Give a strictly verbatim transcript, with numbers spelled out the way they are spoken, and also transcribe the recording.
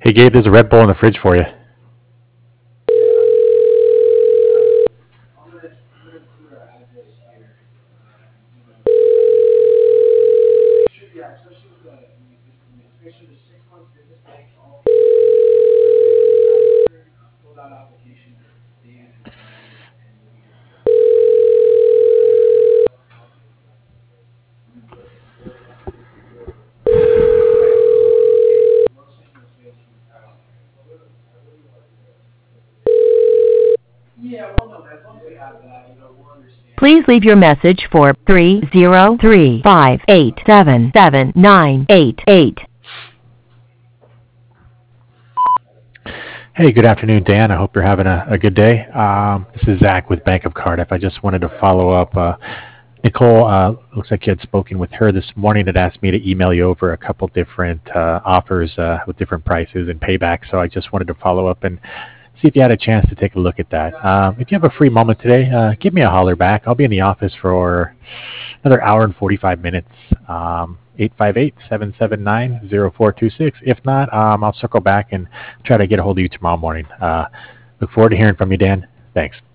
Hey, Gabe, there's a Red Bull in the fridge for you. Please leave your message for three zero three, five eight seven, seven nine eight eight. Hey, good afternoon, Dan. I hope you're having a, a good day. Um, this is Zach with Bank of Cardiff. I just wanted to follow up. Uh, Nicole, uh, looks like you had spoken with her this morning and asked me to email you over a couple different uh, offers uh, with different prices and payback. So I just wanted to follow up and see if you had a chance to take a look at that. Um, if you have a free moment today, uh, give me a holler back. I'll be in the office for another hour and forty-five minutes. Um, eight five eight, seven seven nine, zero four two six. If not, um, I'll circle back and try to get a hold of you tomorrow morning. Uh, look forward to hearing from you, Dan. Thanks.